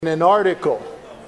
In an article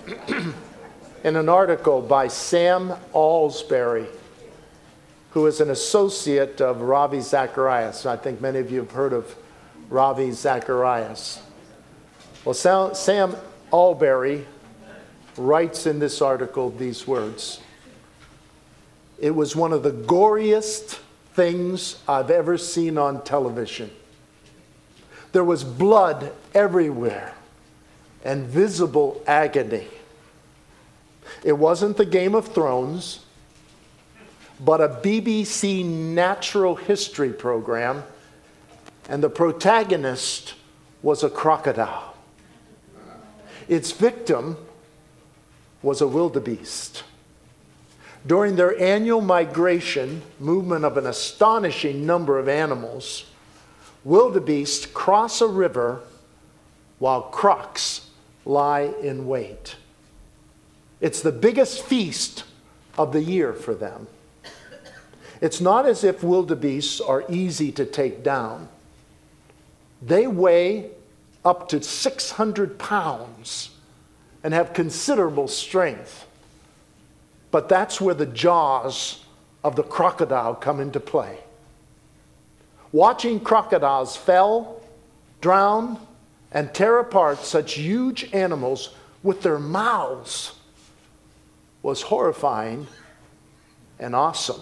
by Sam Alsbury, who is an associate of Ravi Zacharias. I think many of you have heard of Ravi Zacharias. Well, Sam Alsbury writes in this article these words: "It was one of the goriest things I've ever seen on television. There was blood everywhere and visible agony. It wasn't the Game of Thrones, but a BBC natural history program, and the protagonist was a crocodile. Its victim was a wildebeest. During their annual migration, movement of an astonishing number of animals, wildebeests cross a river while crocs lie in wait. It's the biggest feast of the year for them. It's not as if wildebeests are easy to take down. They weigh up to 600 pounds and have considerable strength. But that's where the jaws of the crocodile come into play. Watching crocodiles fell, drown, and tear apart such huge animals with their mouths was horrifying and awesome.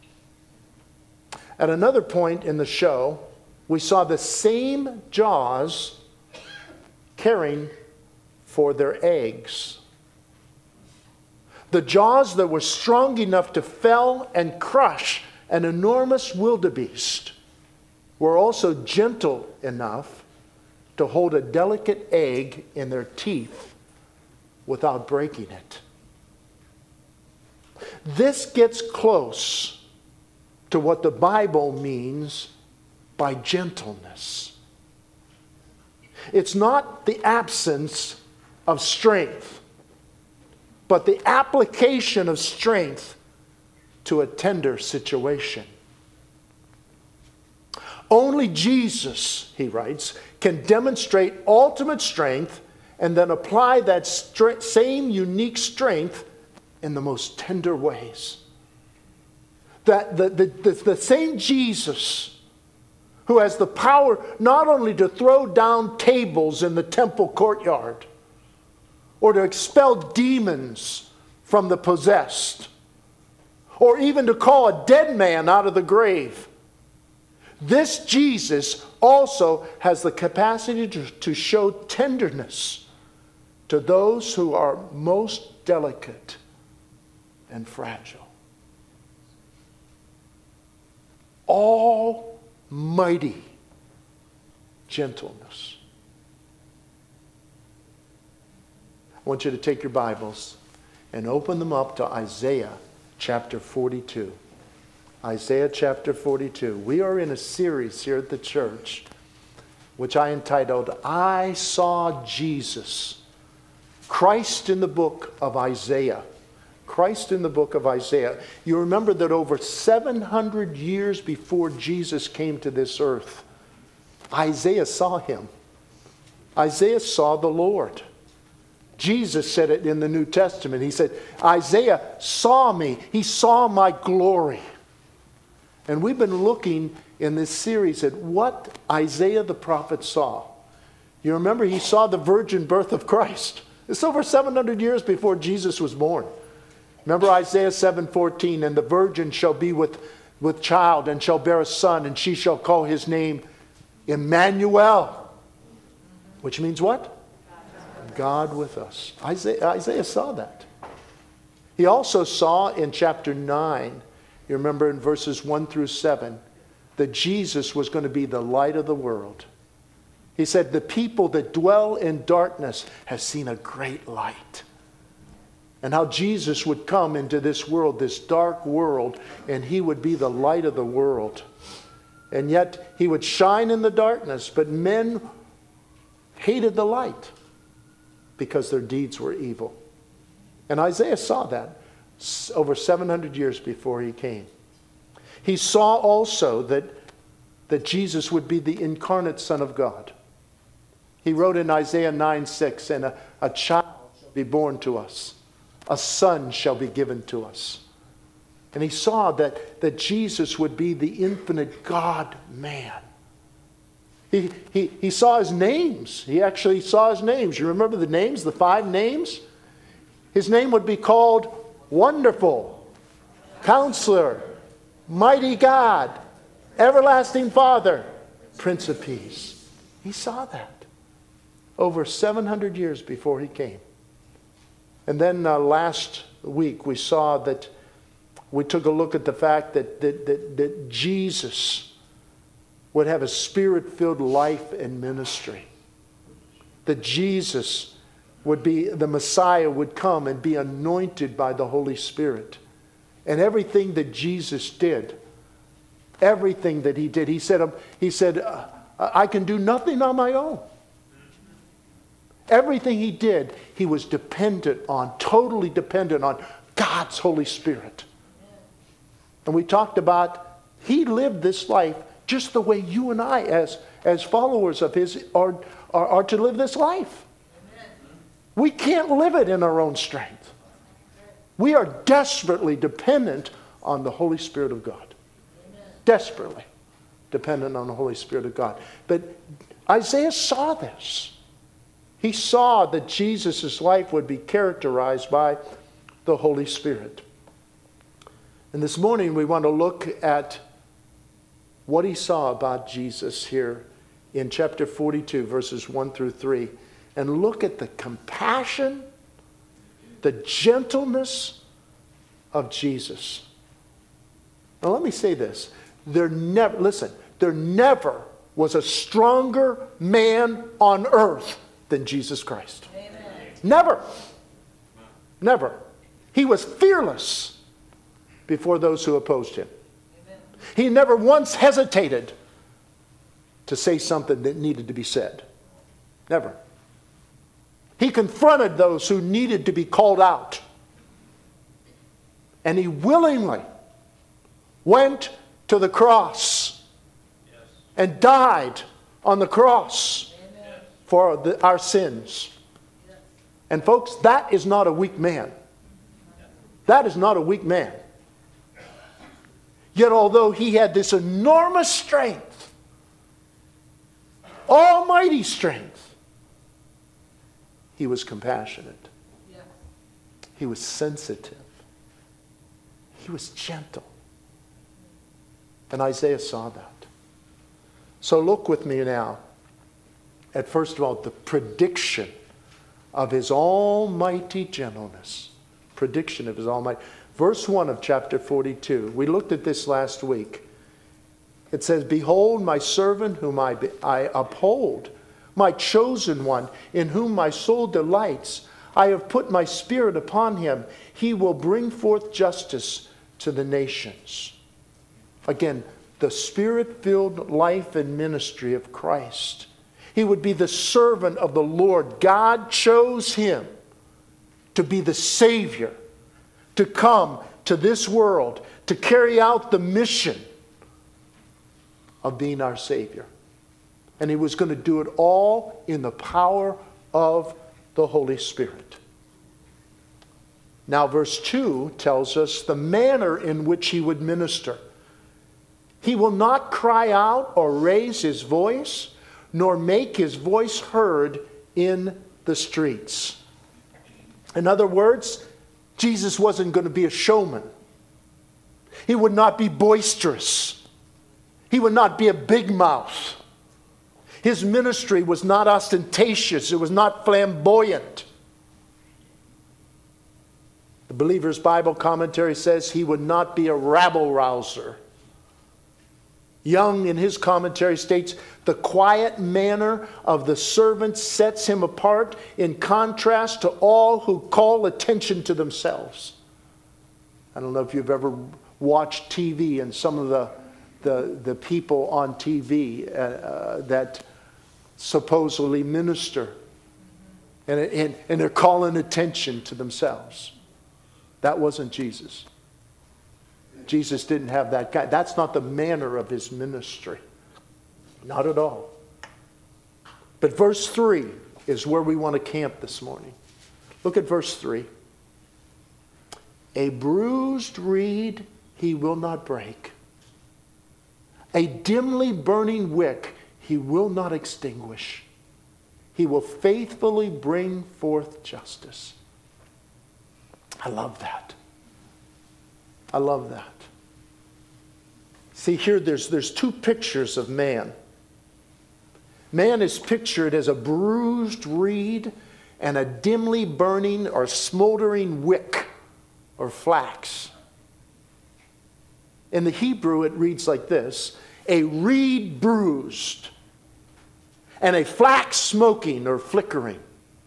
At another point in the show, we saw the same jaws caring for their eggs. The jaws that were strong enough to fell and crush an enormous wildebeest were also gentle enough to hold a delicate egg in their teeth without breaking it. This gets close to what the Bible means by gentleness. It's not the absence of strength, but the application of strength to a tender situation. Only Jesus, he writes, can demonstrate ultimate strength and then apply that same unique strength in the most tender ways. That the same Jesus who has the power not only to throw down tables in the temple courtyard or to expel demons from the possessed or even to call a dead man out of the grave, this Jesus also has the capacity to show tenderness to those who are most delicate and fragile. Almighty gentleness. I want you to take your Bibles and open them up to Isaiah chapter 42. Isaiah chapter 42. We are in a series here at the church which I entitled, I Saw Jesus. Christ in the book of Isaiah. Christ in the book of Isaiah. You remember that over 700 years before Jesus came to this earth, Isaiah saw him. Isaiah saw the Lord. Jesus said it in the New Testament. He said, Isaiah saw me. He saw my glory. And we've been looking in this series at what Isaiah the prophet saw. You remember he saw the virgin birth of Christ. It's over 700 years before Jesus was born. Remember Isaiah 7:14, and the virgin shall be with child and shall bear a son, and she shall call his name Emmanuel. Which means what? God with us. Isaiah saw that. He also saw in chapter 9, you remember in verses 1 through 7, that Jesus was going to be the light of the world. He said, the people that dwell in darkness have seen a great light. And how Jesus would come into this world, this dark world, and he would be the light of the world. And yet he would shine in the darkness, but men hated the light because their deeds were evil. And Isaiah saw that over 700 years before he came. He saw also that Jesus would be the incarnate Son of God. He wrote in Isaiah 9:6, and a child shall be born to us. A son shall be given to us. And he saw that Jesus would be the infinite God-man. He saw his names. He actually saw his names. You remember the names, the 5 names? His name would be called Wonderful, Counselor, Mighty God, Everlasting Father, Prince of Peace. He saw that over 700 years before he came. And then last week we saw that we took a look at the fact that Jesus would have a Spirit-filled life and ministry. That Jesus would be, the Messiah would come and be anointed by the Holy Spirit. And everything that Jesus did, everything that he did, he said, I can do nothing on my own. Everything he did, he was dependent on, totally dependent on God's Holy Spirit. And we talked about, he lived this life just the way you and I, as followers of his, are to live this life. Amen. We can't live it in our own strength. We are desperately dependent on the Holy Spirit of God. Amen. Desperately dependent on the Holy Spirit of God. But Isaiah saw this. He saw that Jesus' life would be characterized by the Holy Spirit. And this morning we want to look at what he saw about Jesus here in chapter 42, verses 1 through 3, and look at the compassion, the gentleness of Jesus. Now let me say this. There never was a stronger man on earth than Jesus Christ. Amen. Never. Never. He was fearless before those who opposed him. He never once hesitated to say something that needed to be said. Never. He confronted those who needed to be called out. And he willingly went to the cross and died on the cross for our sins. And folks, that is not a weak man. That is not a weak man. Yet although he had this enormous strength, almighty strength, he was compassionate. Yeah. He was sensitive. He was gentle. And Isaiah saw that. So look with me now at, first of all, the prediction of his almighty gentleness. Prediction of his almighty. Verse 1 of chapter 42. We looked at this last week. It says, Behold my servant whom I uphold, my chosen one in whom my soul delights. I have put my spirit upon him. He will bring forth justice to the nations. Again, the spirit-filled life and ministry of Christ. He would be the servant of the Lord. God chose him to be the Savior, to come to this world, to carry out the mission of being our Savior. And he was going to do it all in the power of the Holy Spirit. Now verse 2 tells us the manner in which he would minister. He will not cry out or raise his voice, nor make his voice heard in the streets. In other words, Jesus wasn't going to be a showman. He would not be boisterous. He would not be a big mouth. His ministry was not ostentatious. It was not flamboyant. The Believer's Bible Commentary says he would not be a rabble-rouser. Young, in his commentary, states, the quiet manner of the servant sets him apart in contrast to all who call attention to themselves. I don't know if you've ever watched TV and some of the people on TV that supposedly minister. And they're calling attention to themselves. That wasn't Jesus. Jesus didn't have that guy. That's not the manner of his ministry. Not at all. But verse 3 is where we want to camp this morning. Look at verse 3. A bruised reed he will not break. A dimly burning wick he will not extinguish. He will faithfully bring forth justice. I love that. I love that. See, here there's two pictures of man. Man is pictured as a bruised reed and a dimly burning or smoldering wick or flax. In the Hebrew, it reads like this: a reed bruised and a flax smoking or flickering.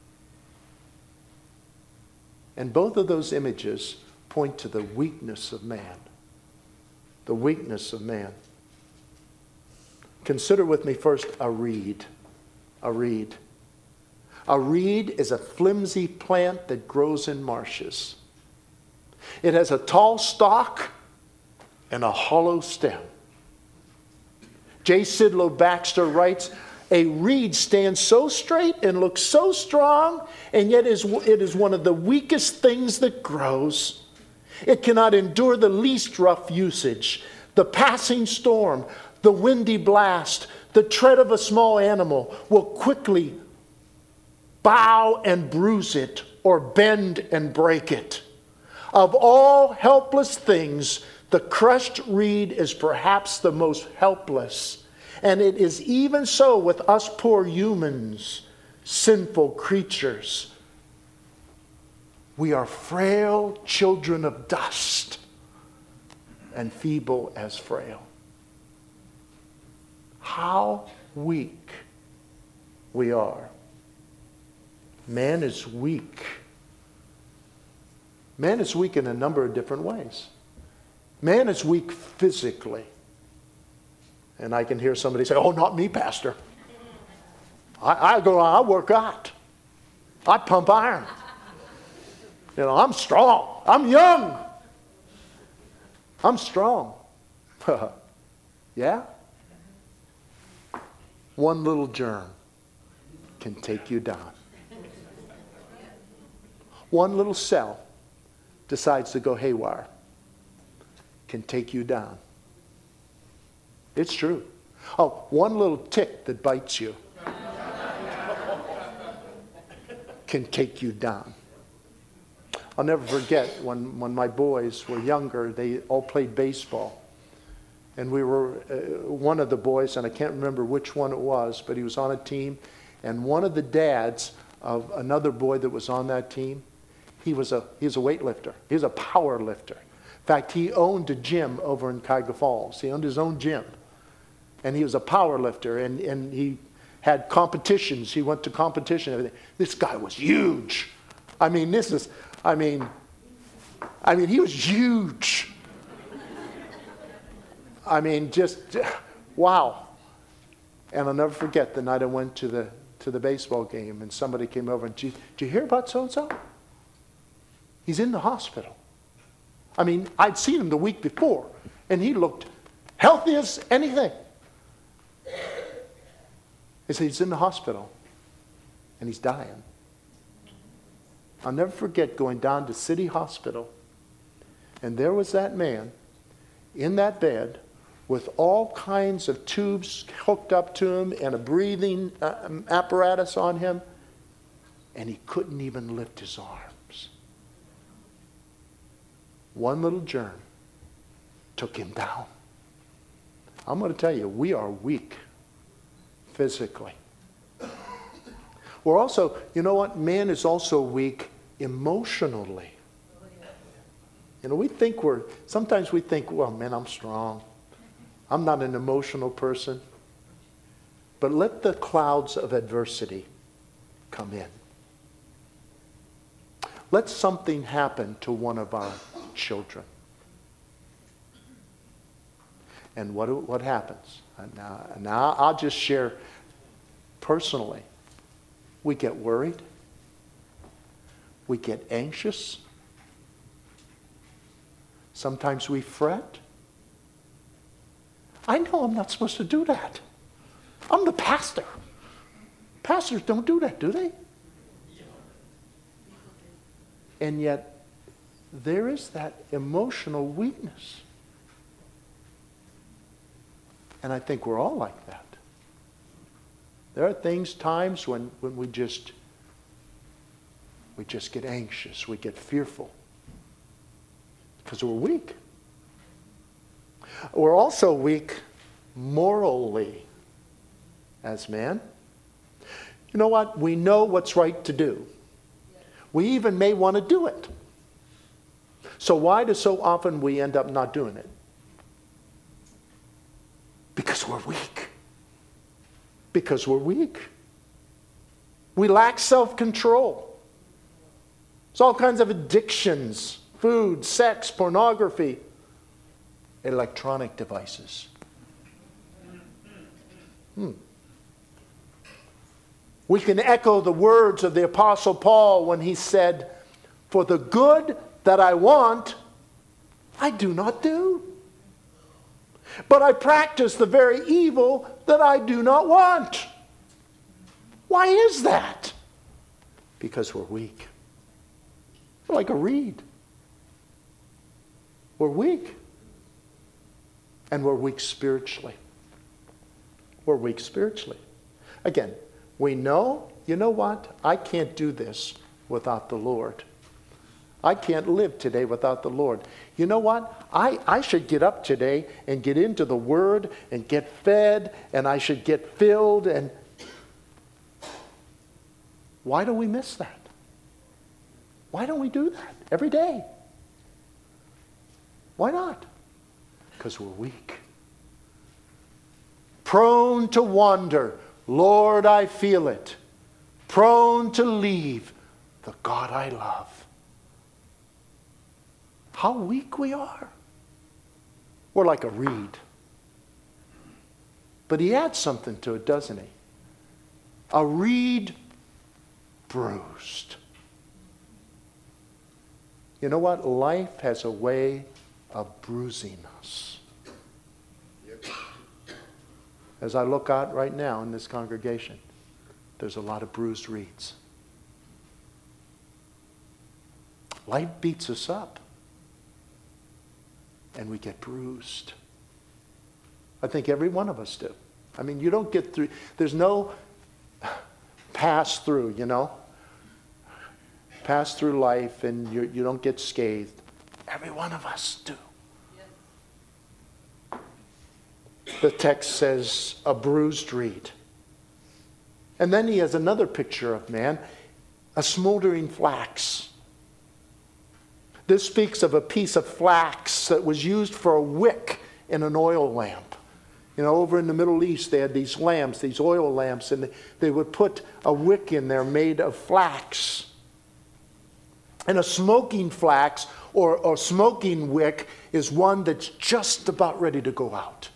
And both of those images point to the weakness of man. The weakness of man. Consider with me first a reed. A reed. A reed is a flimsy plant that grows in marshes. It has a tall stalk and a hollow stem. J. Sidlow Baxter writes, a reed stands so straight and looks so strong, and yet it is one of the weakest things that grows. It cannot endure the least rough usage, the passing storm, the windy blast, the tread of a small animal will quickly bow and bruise it or bend and break it. Of all helpless things, the crushed reed is perhaps the most helpless. And it is even so with us poor humans, sinful creatures. We are frail children of dust and feeble as frail. How weak we are. Man is weak. Man is weak in a number of different ways. Man is weak physically. And I can hear somebody say, oh, not me, Pastor. I work out. I pump iron. You know, I'm strong. I'm young. I'm strong. Yeah? One little germ can take you down. One little cell decides to go haywire, can take you down. It's true. Oh, one little tick that bites you can take you down. I'll never forget when my boys were younger, they all played baseball. And we were, one of the boys, and I can't remember which one it was, but he was on a team. And one of the dads of another boy that was on that team, he was a weightlifter. He was a power lifter. In fact, he owned a gym over in Cuyahoga Falls. He owned his own gym. And he was a power lifter, and he had competitions. He went to competition and everything. This guy was huge. I mean, he was huge. I mean, just, wow. And I'll never forget the night I went to the baseball game, and somebody came over and, did you hear about so-and-so? He's in the hospital. I mean, I'd seen him the week before, and he looked healthy as anything. He said, he's in the hospital, and he's dying. I'll never forget going down to City Hospital, and there was that man in that bed with all kinds of tubes hooked up to him and a breathing apparatus on him, and he couldn't even lift his arms. One little germ took him down. I'm going to tell you, we are weak physically. We're also, you know what? Man is also weak emotionally. You know, sometimes we think, well, man, I'm strong. I'm not an emotional person. But let the clouds of adversity come in. Let something happen to one of our children. And what happens? Now I'll just share personally. We get worried. We get anxious. Sometimes we fret. I know I'm not supposed to do that. I'm the pastor. Pastors don't do that, do they? And yet, there is that emotional weakness. And I think we're all like that. There are times when we just get anxious, we get fearful. Because we're weak. We're also weak morally as man. You know what? We know what's right to do. We even may want to do it. So why do so often we end up not doing it? Because we're weak. Because we're weak. We lack self-control. There's all kinds of addictions. Food, sex, pornography, electronic devices. We can echo the words of the Apostle Paul when he said, "For the good that I want, I do not do. But I practice the very evil that I do not want." Why is that? Because we're weak. We're like a reed. We're weak. And we're weak spiritually. We're weak spiritually. Again, we know, you know what? I can't do this without the Lord. I can't live today without the Lord. You know what? I should get up today and get into the Word and get fed, and I should get filled. And why do we miss that? Why don't we do that every day? Why not? Because we're weak. Prone to wander. Lord, I feel it. Prone to leave the God I love. How weak we are. We're like a reed. But he adds something to it, doesn't he? A reed bruised. You know what? Life has a way of bruising us. As I look out right now in this congregation, there's a lot of bruised reeds. Life beats us up, and we get bruised. I think every one of us do. I mean, you don't get through, there's no pass through, you know. Pass through life and you don't get scathed. Every one of us do. The text says a bruised reed. And then he has another picture of man, a smoldering flax. This speaks of a piece of flax that was used for a wick in an oil lamp. You know, over in the Middle East, they had these lamps, these oil lamps, and they would put a wick in there made of flax. And a smoking flax or smoking wick is one that's just about ready to go out.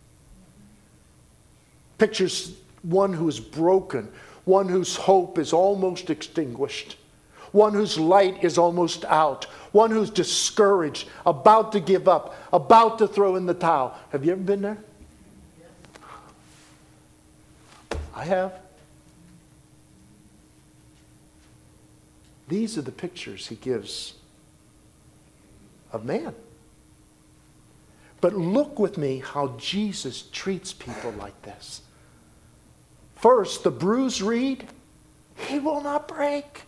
Pictures one who's broken, one whose hope is almost extinguished, one whose light is almost out, one who's discouraged, about to give up, about to throw in the towel. Have you ever been there? I have. These are the pictures he gives of man. But look with me how Jesus treats people like this. First, the bruised reed, he will not break.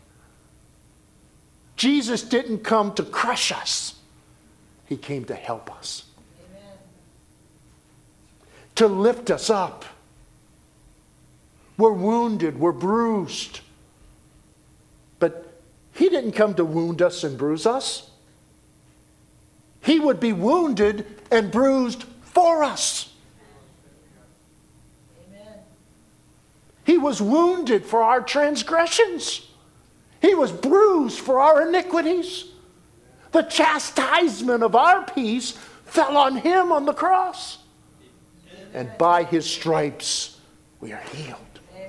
Jesus didn't come to crush us. He came to help us. Amen. To lift us up. We're wounded, we're bruised. But he didn't come to wound us and bruise us. He would be wounded and bruised for us. Amen. He was wounded for our transgressions. He was bruised for our iniquities. The chastisement of our peace fell on him on the cross. And by his stripes we are healed.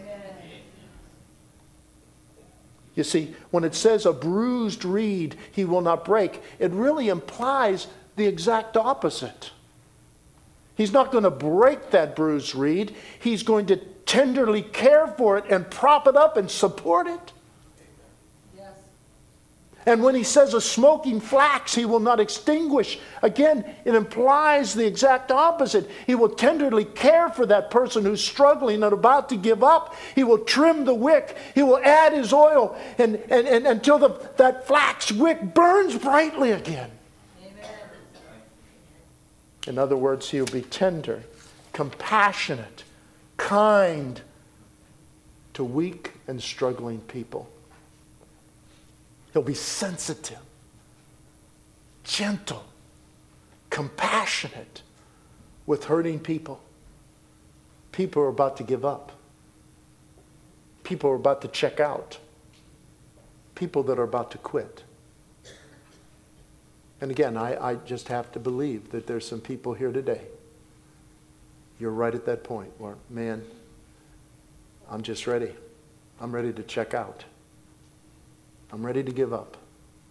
You see, when it says a bruised reed he will not break, it really implies the exact opposite. He's not going to break that bruised reed. He's going to tenderly care for it and prop it up and support it. Yes. And when he says a smoking flax he will not extinguish, again, it implies the exact opposite. He will tenderly care for that person who's struggling and about to give up. He will trim the wick. He will add his oil and until that flax wick burns brightly again. Amen. In other words, he will be tender, compassionate, kind to weak and struggling people. He'll be sensitive, gentle, compassionate with hurting people. People are about to give up. People are about to check out. People that are about to quit. And again, I just have to believe that there's some people here today. You're right at that point where, man, I'm just ready. I'm ready to check out. I'm ready to give up.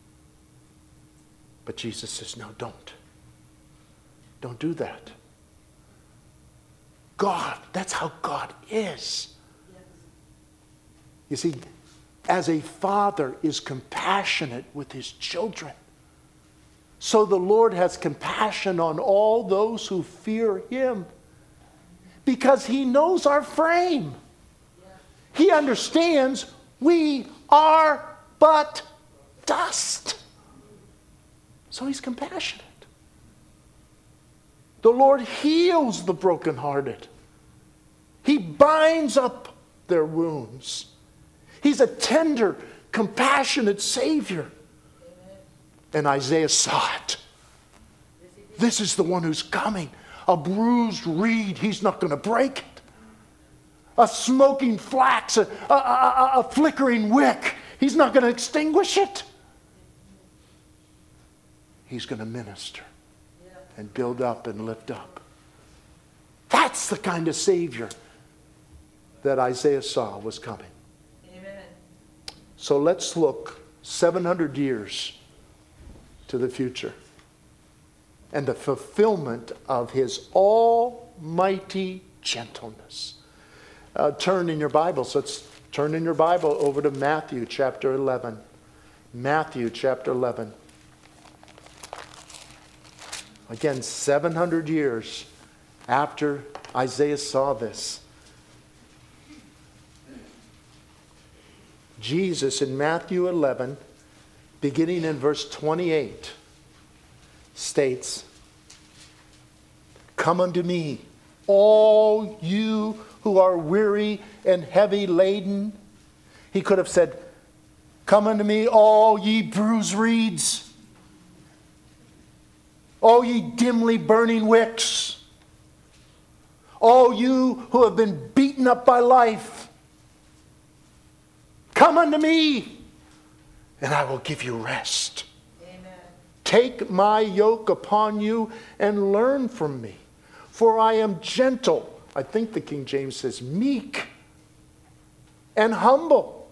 But Jesus says, no, don't. Don't do that. God, that's how God is. You see, as a father is compassionate with his children, so the Lord has compassion on all those who fear him, because he knows our frame. He understands we are but dust. So he's compassionate. The Lord heals the brokenhearted. He binds up their wounds. He's a tender, compassionate Savior. And Isaiah saw it. This is the one who's coming. A bruised reed, he's not going to break it. A smoking flax, a flickering wick, he's not going to extinguish it. He's going to minister and build up and lift up. That's the kind of Savior that Isaiah saw was coming. Amen. So let's look 700 years to the future and the fulfillment of his almighty gentleness. Turn in your Bibles. Let's turn in your Bible over to Matthew chapter 11. Matthew chapter 11. Again, 700 years after Isaiah saw this. Jesus in Matthew 11, beginning in verse 28, states, "Come unto me, all you who are weary and heavy laden." He could have said, "Come unto me, all ye bruised reeds, all ye dimly burning wicks, all you who have been beaten up by life. Come unto me, and I will give you rest. Amen. Take my yoke upon you and learn from me, for I am gentle." I think the King James says meek and humble.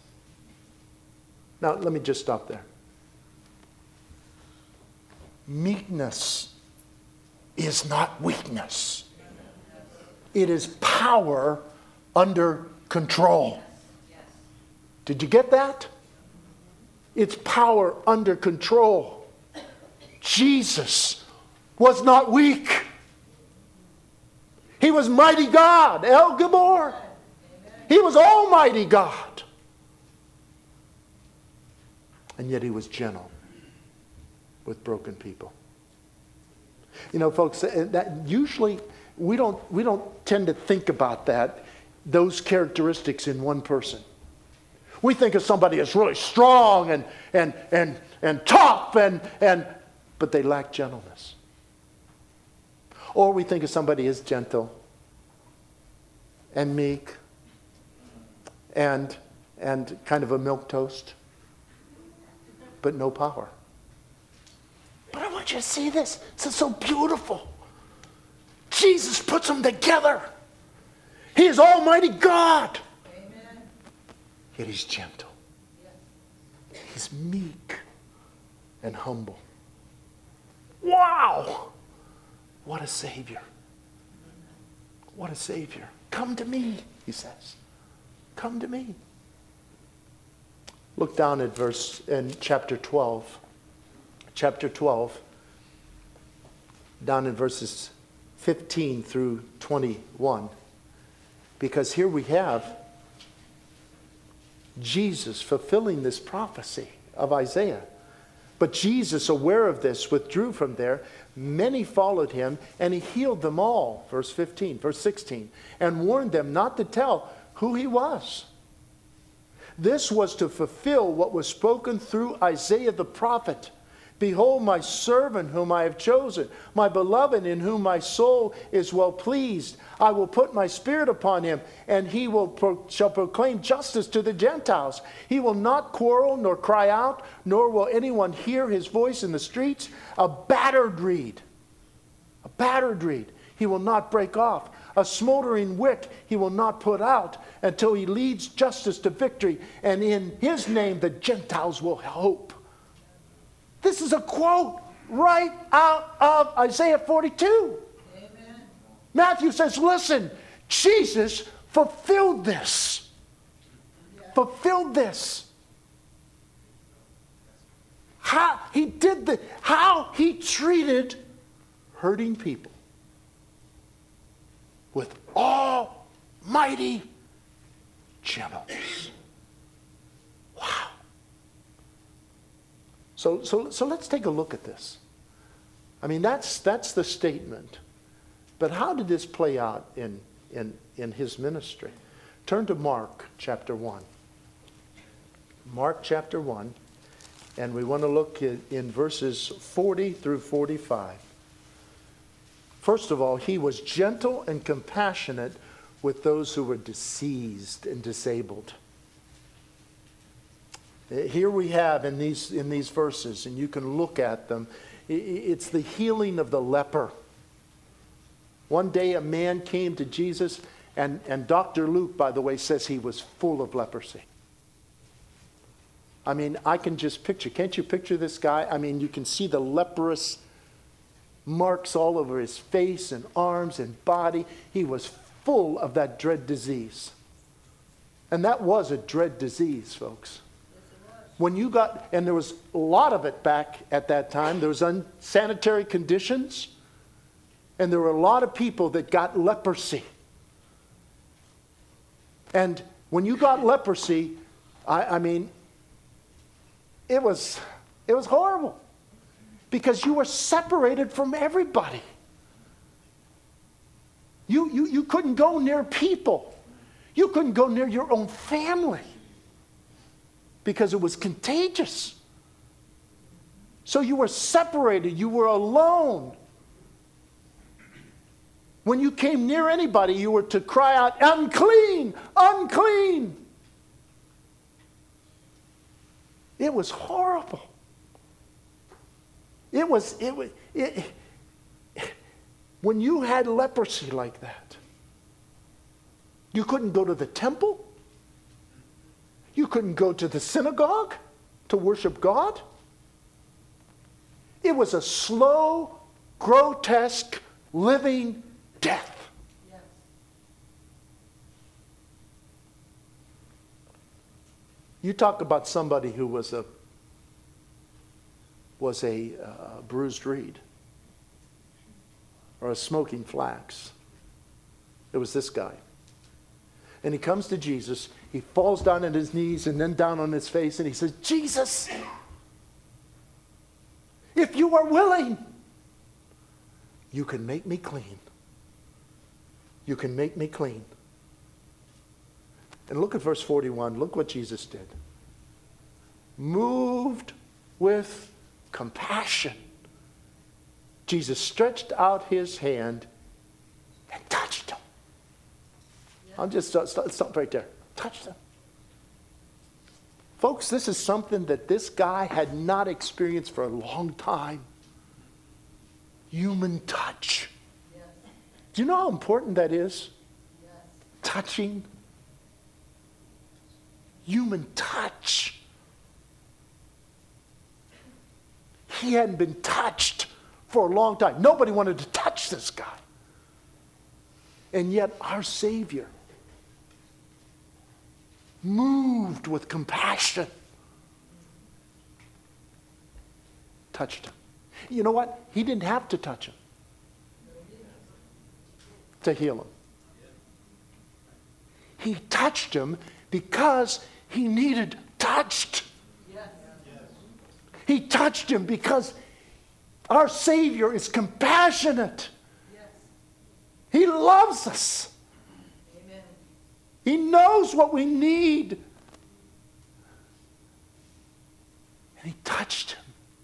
Now, let me just stop there. Meekness is not weakness. It is power under control. Did you get that? It's power under control. Jesus was not weak. He was mighty God, El Gabor. He was almighty God. And yet he was gentle with broken people. You know, folks, that usually we don't tend to think about those characteristics in one person. We think of somebody as really strong and tough but they lack gentleness. Or we think of somebody as gentle and meek and kind of a milquetoast, but no power. But I want you to see this. This is so beautiful. Jesus puts them together. He is Almighty God. Amen. Yet he's gentle. He's meek and humble. Wow! What a Savior. What a Savior. Come to me, he says. Come to me. Look down at in chapter 12. Chapter 12, down in verses 15 through 21. Because here we have Jesus fulfilling this prophecy of Isaiah. But Jesus, aware of this, withdrew from there. Many followed him, and he healed them all. Verse 15, verse 16. And warned them not to tell who he was. This was to fulfill what was spoken through Isaiah the prophet. Behold, my servant whom I have chosen, my beloved in whom my soul is well pleased. I will put my spirit upon him, and he shall proclaim justice to the Gentiles. He will not quarrel nor cry out, nor will anyone hear his voice in the streets. A battered reed he will not break off. A smoldering wick he will not put out until he leads justice to victory, and in his name the Gentiles will hope. This is a quote right out of Isaiah 42. Amen. Matthew says, listen, Jesus fulfilled this. Fulfilled this. How he did this. How he treated hurting people with almighty gentleness. Wow. So let's take a look at this. I mean, that's the statement. But how did this play out in his ministry? Turn to Mark chapter 1. Mark chapter 1. And we want to look in verses 40 through 45. First of all, he was gentle and compassionate with those who were diseased and disabled. Here we have in these verses, and you can look at them, it's the healing of the leper. One day a man came to Jesus, and Dr. Luke, by the way, says he was full of leprosy. I mean, I can just picture, can't you picture this guy? I mean, you can see the leprous marks all over his face and arms and body. He was full of that dread disease. And that was a dread disease, folks. When you got, and there was a lot of it back at that time, there was unsanitary conditions, and there were a lot of people that got leprosy. And when you got leprosy, I mean, it was horrible, because you were separated from everybody. You couldn't go near people. You couldn't go near your own family, because it was contagious. So you were separated. You were alone. When you came near anybody, you were to cry out, unclean, unclean. It was horrible. When you had leprosy like that, you couldn't go to the temple. You couldn't go to the synagogue to worship God. It was a slow, grotesque, living death. Yes. You talk about somebody who was a bruised reed or a smoking flax. It was this guy. And he comes to Jesus. He falls down on his knees and then down on his face, and he says, Jesus, if you are willing, you can make me clean. You can make me clean. And look at verse 41. Look what Jesus did. Moved with compassion, Jesus stretched out his hand and touched him. I'll just stop right there. Touched him. Folks, this is something that this guy had not experienced for a long time. Human touch. Yes. Do you know how important that is? Yes. Touching. Human touch. He hadn't been touched for a long time. Nobody wanted to touch this guy. And yet our Savior, moved with compassion, touched him. You know what? He didn't have to touch him to heal him. He touched him because he needed touched. Yes. He touched him because our Savior is compassionate. Yes. He loves us. Amen. He knows what we need. And he touched him.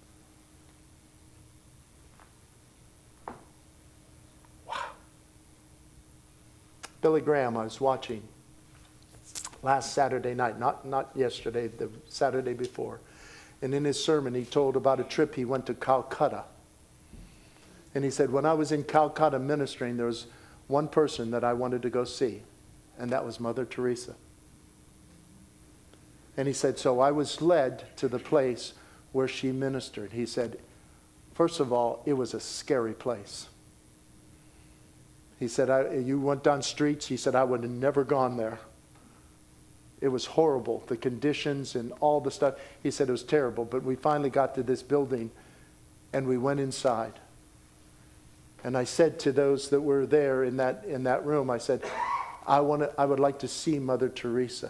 Wow. Billy Graham, I was watching last Saturday night, not yesterday, the Saturday before. And in his sermon, he told about a trip he went to Calcutta. And he said, when I was in Calcutta ministering, there was one person that I wanted to go see, and that was Mother Teresa. And he said, so I was led to the place where she ministered. He said, first of all, it was a scary place. He said, you went down streets. He said, I would have never gone there. It was horrible, the conditions and all the stuff. He said it was terrible, but we finally got to this building and we went inside. And I said to those that were there in that room, I said, I would like to see Mother Teresa.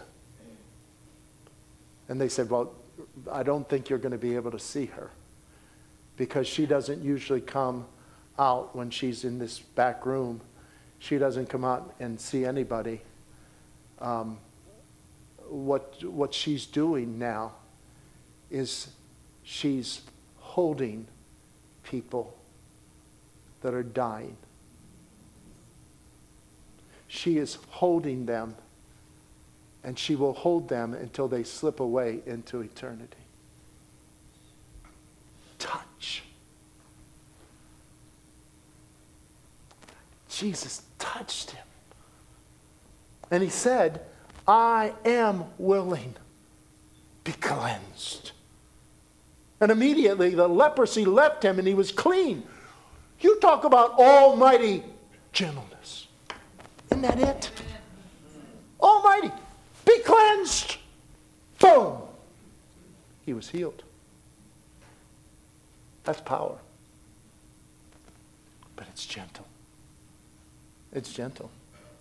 And they said, well, I don't think you're going to be able to see her because she doesn't usually come out when she's in this back room. She doesn't come out and see anybody. What she's doing now is she's holding people that are dying. She is holding them, and she will hold them until they slip away into eternity. Touch. Jesus touched him. And he said, I am willing. Be cleansed. And immediately the leprosy left him and he was clean. You talk about almighty gentleness. Isn't that it? Almighty. Be cleansed. Boom. He was healed. That's power. But it's gentle. It's gentle.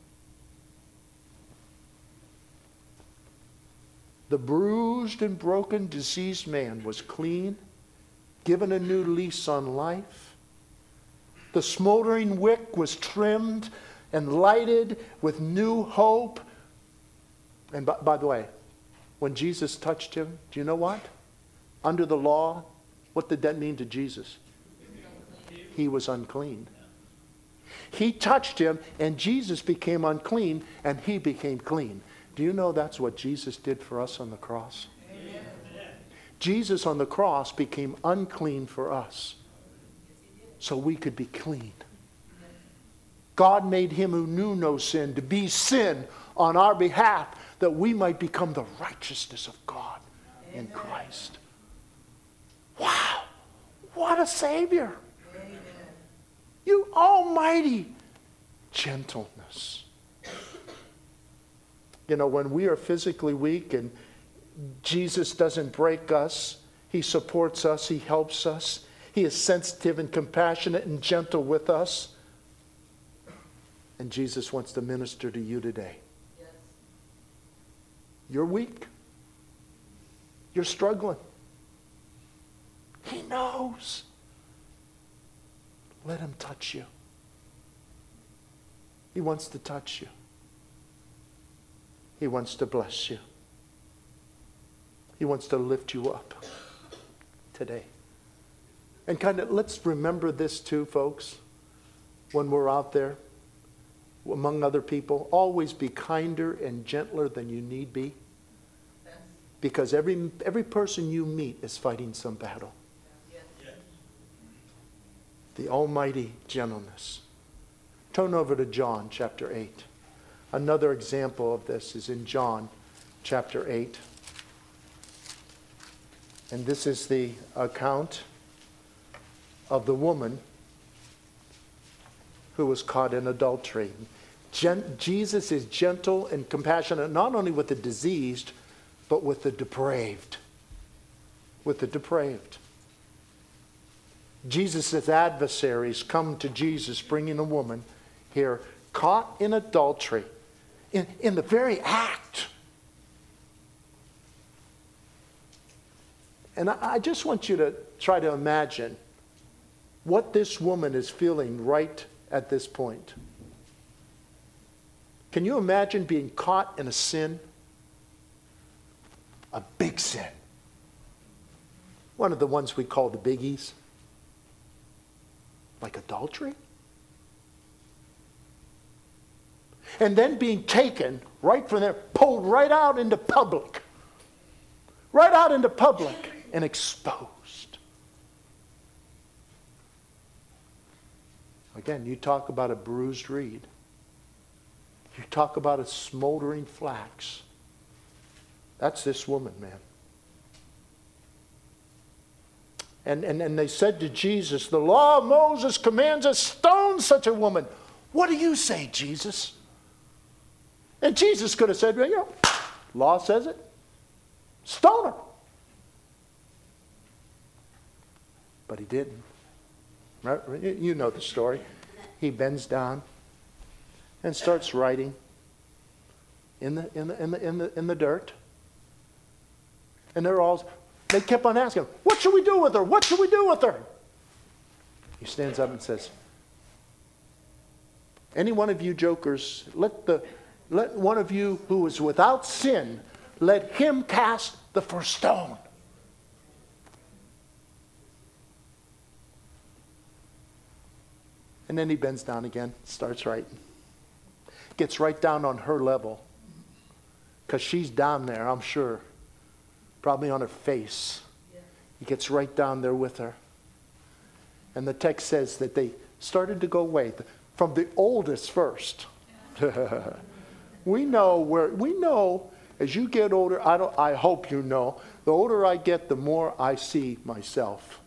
The bruised and broken, diseased man was clean, given a new lease on life. The smoldering wick was trimmed and lighted with new hope. And by the way, when Jesus touched him, do you know what? Under the law, what did that mean to Jesus? He was unclean. He touched him, and Jesus became unclean, and he became clean. Do you know that's what Jesus did for us on the cross? Amen. Jesus on the cross became unclean for us so we could be clean. God made him who knew no sin to be sin on our behalf that we might become the righteousness of God in Christ. Wow! What a Savior! Amen. You almighty gentleness. You know, when we are physically weak and Jesus doesn't break us, he supports us, he helps us. He is sensitive and compassionate and gentle with us. And Jesus wants to minister to you today. Yes. You're weak. You're struggling. He knows. Let him touch you. He wants to touch you. He wants to bless you. He wants to lift you up today. And let's remember this too, folks, when we're out there among other people. Always be kinder and gentler than you need be. Yes. Because every person you meet is fighting some battle. Yes. The almighty gentleness. Turn over to John chapter 8. Another example of this is in John chapter 8. And this is the account of the woman who was caught in adultery. Jesus is gentle and compassionate, not only with the diseased, but with the depraved. With the depraved. Jesus' adversaries come to Jesus, bringing a woman here caught in adultery, in the very act. And I just want you to try to imagine what this woman is feeling right at this point. Can you imagine being caught in a sin? A big sin. One of the ones we call the biggies. Like adultery. And then being taken right from there, pulled right out into public. Right out into public and exposed. Again, you talk about a bruised reed. You talk about a smoldering flax. That's this woman, man. And they said to Jesus, the law of Moses commands us stone such a woman. What do you say, Jesus? And Jesus could have said, you know, law says it. Stone her. But he didn't. Right? You know the story. He bends down and starts writing in the dirt. And they kept on asking him, what should we do with her? What should we do with her? He stands up and says, any one of you jokers, let one of you who is without sin, let him cast the first stone. And then he bends down again, starts writing. Gets right down on her level. Because she's down there, I'm sure. Probably on her face. He gets right down there with her. And the text says that they started to go away. From the oldest first. We know as you get older, I hope you know, the older I get, the more I see myself.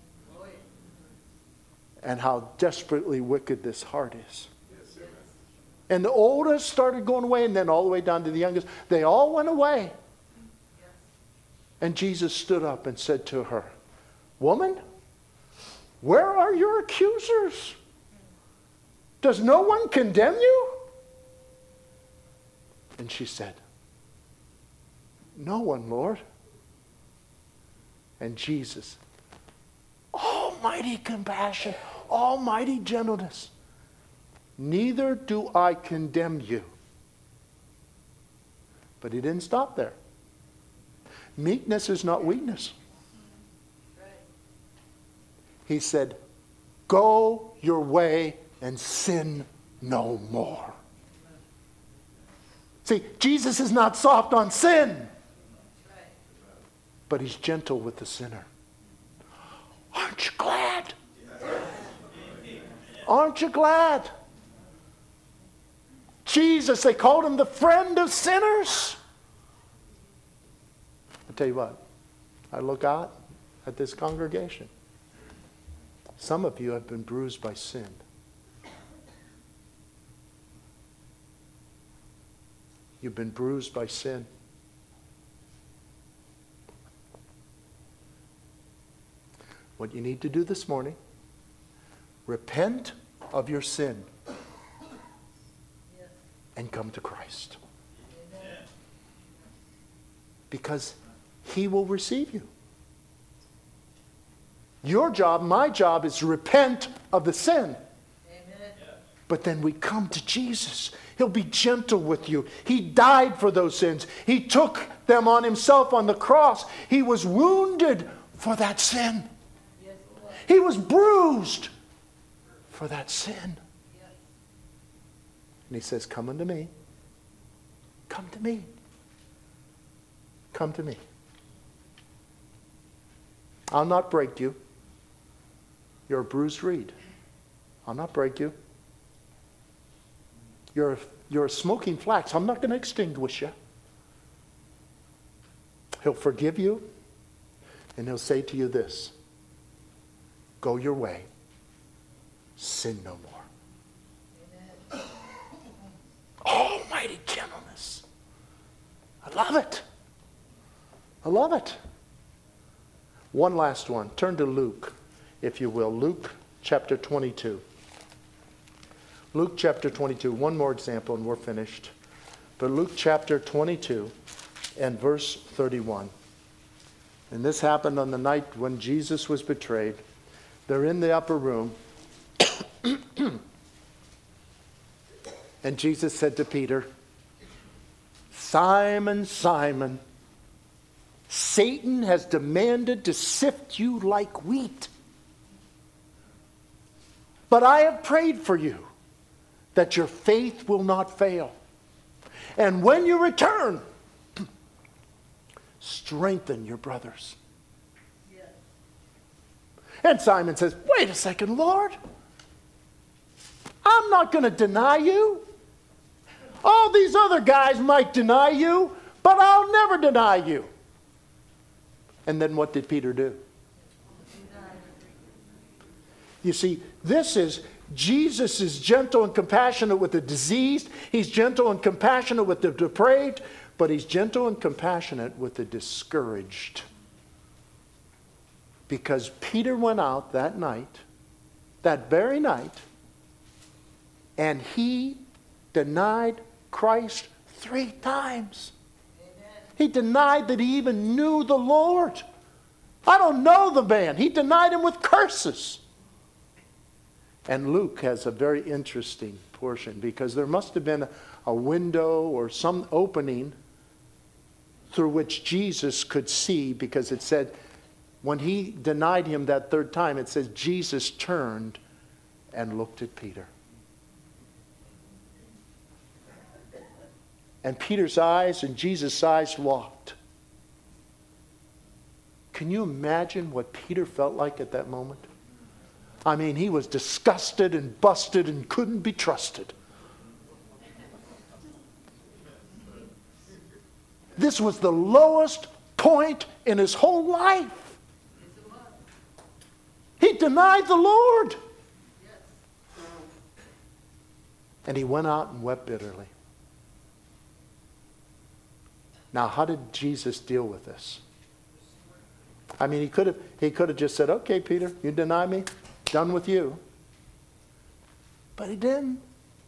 And how desperately wicked this heart is. And the oldest started going away, and then all the way down to the youngest. They all went away. And Jesus stood up and said to her, woman, where are your accusers? Does no one condemn you? And she said, no one, Lord. And Jesus, almighty compassion, almighty gentleness. Neither do I condemn you. But he didn't stop there. Meekness is not weakness. He said, go your way and sin no more. See, Jesus is not soft on sin, but he's gentle with the sinner. Aren't you glad? Aren't you glad? Jesus, they called him the friend of sinners. I'll tell you what, I look out at this congregation. Some of you have been bruised by sin. You've been bruised by sin. What you need to do this morning, repent of your sin and come to Christ. Because he will receive you. Your job, my job, is to repent of the sin. Amen. But then we come to Jesus. He'll be gentle with you. He died for those sins. He took them on himself on the cross. He was wounded for that sin. Yes, he was bruised for that sin. Yes. And he says, come unto me. Come to me. Come to me. I'll not break you. You're a bruised reed. I'll not break you. You're a smoking flax. I'm not going to extinguish you. He'll forgive you, and he'll say to you this: go your way. Sin no more. I love it. I love it. One last one. Turn to Luke, if you will. Luke chapter 22. Luke chapter 22. One more example and we're finished. But Luke chapter 22 and verse 31. And this happened on the night when Jesus was betrayed. They're in the upper room. And Jesus said to Peter, Simon, Simon, Satan has demanded to sift you like wheat. But I have prayed for you that your faith will not fail. And when you return, strengthen your brothers. Yes. And Simon says, wait a second, Lord. I'm not going to deny you. All these other guys might deny you, but I'll never deny you. And then what did Peter do? You see, this is, Jesus is gentle and compassionate with the diseased. He's gentle and compassionate with the depraved, but he's gentle and compassionate with the discouraged. Because Peter went out that night, that very night, and he denied Christ 3 times. Amen. He denied that he even knew the Lord. I don't know the man. He denied him with curses. And Luke has a very interesting portion because there must have been a window or some opening through which Jesus could see, because it said when he denied him that 3rd time, it says Jesus turned and looked at Peter. And Peter's eyes and Jesus' eyes locked. Can you imagine what Peter felt like at that moment? I mean, he was disgusted and busted and couldn't be trusted. This was the lowest point in his whole life. He denied the Lord. And he went out and wept bitterly. Now, how did Jesus deal with this? I mean, he could have just said, okay, Peter, you deny me, done with you. But he didn't.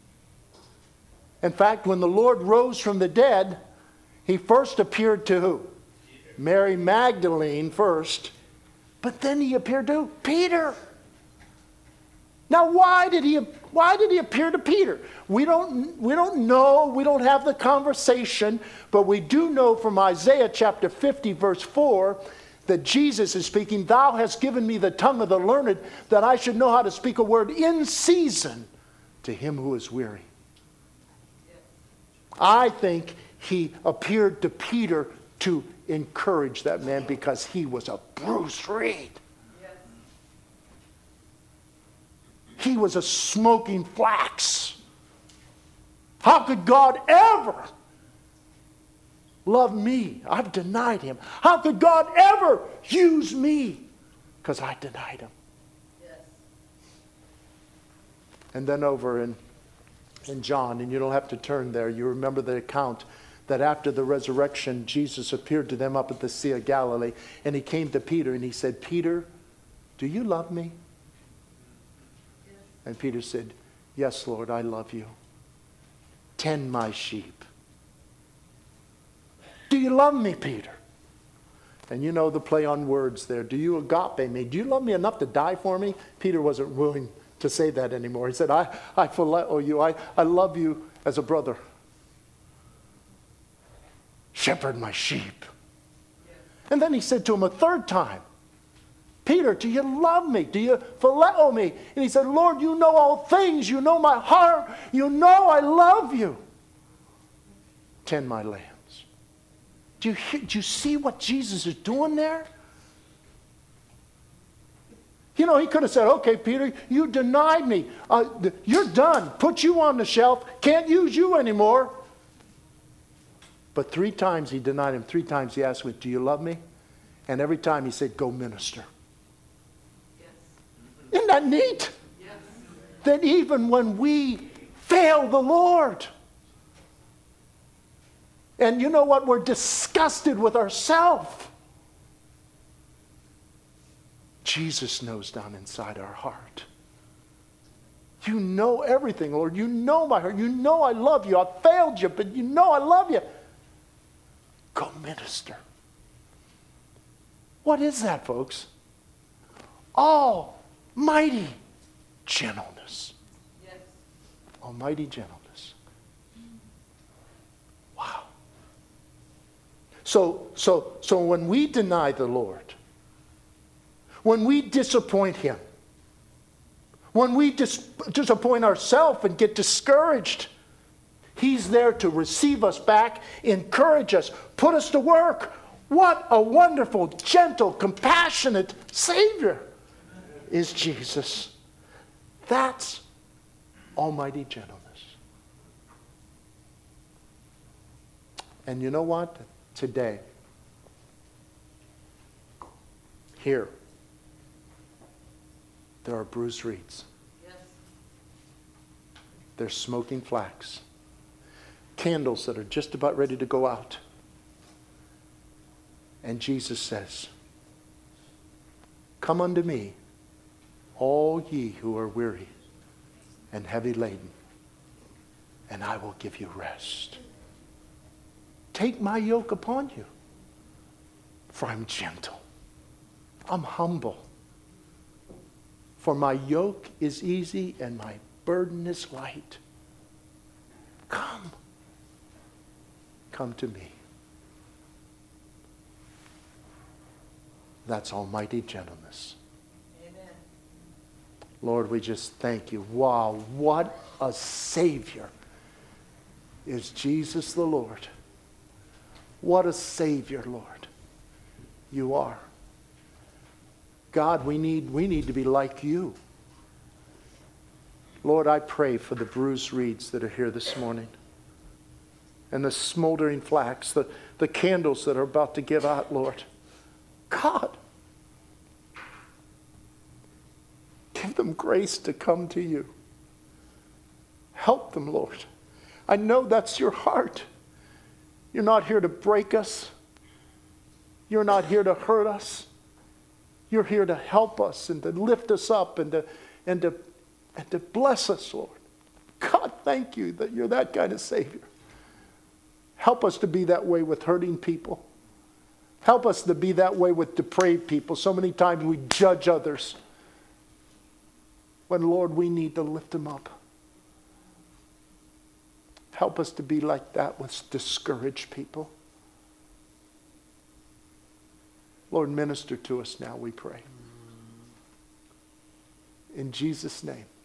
In fact, when the Lord rose from the dead, he first appeared to who? Mary Magdalene first. But then he appeared to Peter. Now, why did he appear to Peter? We don't know. We don't have the conversation. But we do know from Isaiah chapter 50, verse 4, that Jesus is speaking, thou hast given me the tongue of the learned, that I should know how to speak a word in season to him who is weary. I think he appeared to Peter to encourage that man because he was a bruised reed. He was a smoking flax. How could God ever love me? I've denied him. How could God ever use me? Because I denied him. Yes. And then over in John, and you don't have to turn there, you remember the account that after the resurrection, Jesus appeared to them up at the Sea of Galilee, and he came to Peter and he said, Peter, do you love me? And Peter said, yes, Lord, I love you. Tend my sheep. Do you love me, Peter? And you know the play on words there. Do you agape me? Do you love me enough to die for me? Peter wasn't willing to say that anymore. He said, I phileo you. I love you as a brother. Shepherd my sheep. And then he said to him a 3rd time, Peter, do you love me? Do you phileo me? And he said, Lord, you know all things. You know my heart. You know I love you. Tend my lambs. Do you see what Jesus is doing there? You know, he could have said, okay, Peter, you denied me. You're done. Put you on the shelf. Can't use you anymore. But 3 times he denied him. 3 times he asked me, do you love me? And every time he said, go minister. Isn't that neat? Yes. That even when we fail the Lord, And you know what? We're disgusted with ourselves. Jesus knows down inside our heart. You know everything, Lord. You know my heart. You know I love you. I failed you, but you know I love you. Go minister. What is that, folks? Almighty gentleness. Yes. Almighty gentleness. Wow. So when we deny the Lord, when we disappoint Him, when we disappoint ourselves and get discouraged, He's there to receive us back, encourage us, put us to work. What a wonderful, gentle, compassionate Savior is Jesus. That's almighty gentleness. And you know what? Today, here, there are bruised reeds. Yes. There's smoking flax. Candles that are just about ready to go out. And Jesus says, "Come unto me, all ye who are weary and heavy laden, and I will give you rest. Take my yoke upon you, for I'm gentle. I'm humble. For my yoke is easy and my burden is light. Come. Come to me." That's almighty gentleness. Amen. Lord, we just thank you. Wow, what a Savior is Jesus the Lord. What a Savior, Lord, you are. God, we need to be like you. Lord, I pray for the bruised reeds that are here this morning. And the smoldering flax, the candles that are about to give out, Lord. God, give them grace to come to you. Help them, Lord. I know that's your heart. You're not here to break us. You're not here to hurt us. You're here to help us and to lift us up and to bless us, Lord. God, thank you that you're that kind of Savior. Help us to be that way with hurting people. Help us to be that way with depraved people. So many times we judge others when, Lord, we need to lift them up. Help us to be like that with discouraged people. Lord, minister to us now, we pray. In Jesus' name.